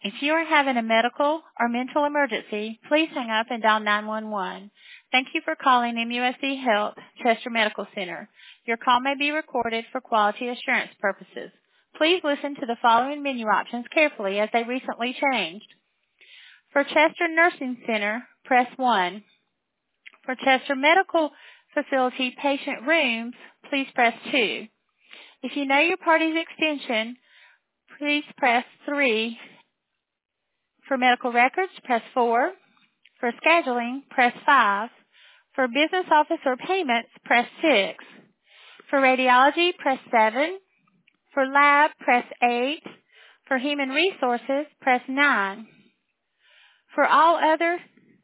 If you are having a medical or mental emergency, please hang up and dial 911. Thank you for calling MUSC Health Chester Medical Center. Your call may be recorded for quality assurance purposes. Please listen to the following menu options carefully as they recently changed. For Chester Nursing Center, press 1. For Chester Medical Facility patient rooms, please press 2. If you know your party's extension, please press 3. For medical records, press 4. For scheduling, press 5. For business office or payments, press 6. For radiology, press 7. For lab, press 8. For human resources, press 9. For all other,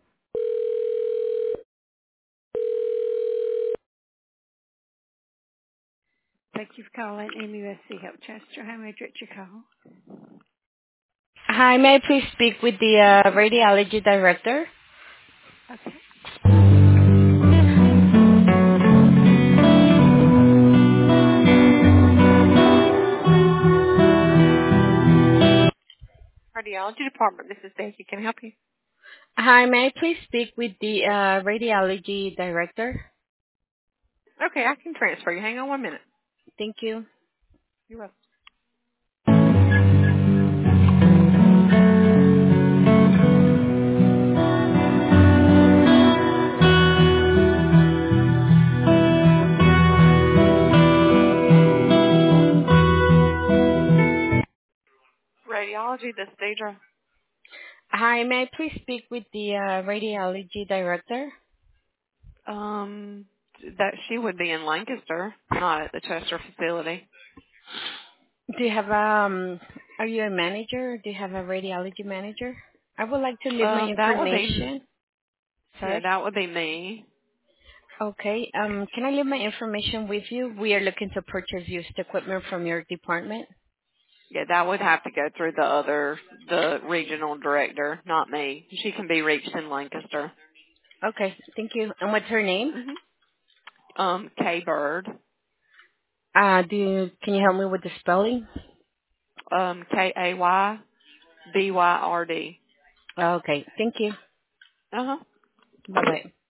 thank you for calling MUSC Health Chester. How may I direct your call? Hi, may I please speak with the radiology director? Okay. Cardiology department. This is Becky. Can I help you? Hi, may I please speak with the radiology director? Okay, I can transfer you. Hang on 1 minute. Thank you. You're welcome. Radiology, this is Deidre. Hi, may I please speak with the radiology director? Um, that she would be in Lancaster, not at the Chester facility. Do you have are you a manager? Do you have a radiology manager? I would like to leave my That would be, information. yeah, Sorry. that would be me. Okay. Can I leave my information with you? We are looking to purchase used equipment from your department. Yeah, that would have to go through the regional director, not me. She can be reached in Lancaster. Okay. Thank you. And what's her name? K Bird, Can you help me with the spelling? KAYBYRD. Okay. Thank you. Uh huh. Bye-bye.